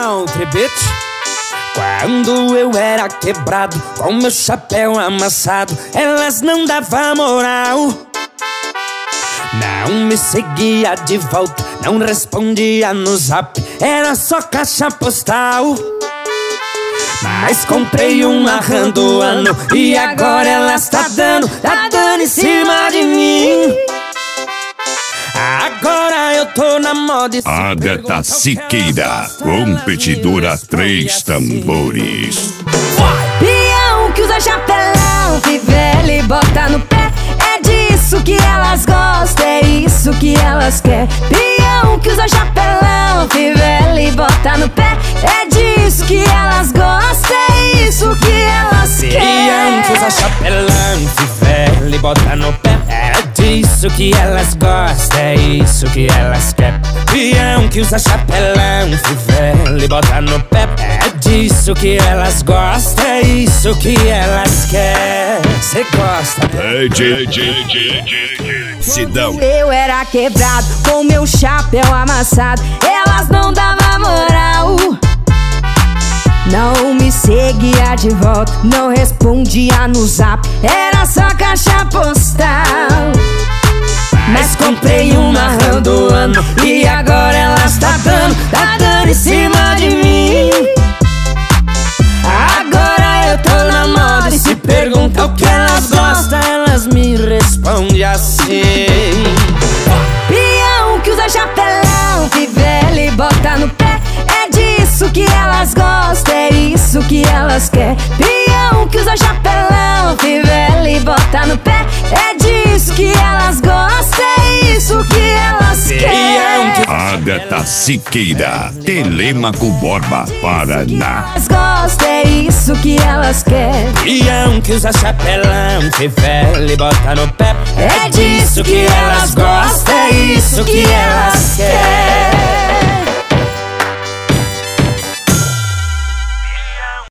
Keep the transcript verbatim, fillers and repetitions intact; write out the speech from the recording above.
country, bitch. Quando eu era quebrado, com meu chapéu amassado, elas não davam moral. Não me seguia de volta, não respondia no zap, era só caixa postal. Mas comprei uma RAM do ano e agora elas tá dando, tá dando em cima de mim. Agora eu tô na moda. Agatha Siqueira, competidora três tambores. Peão que usa chapelão, fivela e bota no pé. É disso que elas gostam, é isso que elas querem. Peão que usa chapelão, fivela e bota no pé. É disso que elas gostam, é isso que elas querem. Peão que usa chapelão, fivela e bota no pé. É disso que elas gostam, é isso que elas querem. Peão que usa chapelão, fivela e bota no pé. É disso que elas gostam, é isso que elas querem. Cê gosta? Sidão. Eu era quebrado, com meu chapéu amassado, elas não davam moral. Não me seguia de volta, não respondia no zap, era só caixa postal. Mas comprei uma RAM do ano e agora elas tá dando, tá dando em cima de mim. Agora eu tô na moda e se pergunta o que elas gostam, elas me respondem assim. Peão que usa chapelão, fivela e bota no pé. É disso que elas gostam, é isso que elas querem. Peão que usa chapelão, fivela e bota no pé. É disso que elas gostam, é isso que elas querem. Agatha Siqueira, Telêmaco Borba, Paraná. Elas gostam, é isso que elas querem. Peão que usa chapelão, fivela e bota no pé. É disso que elas gostam, é isso que elas querem.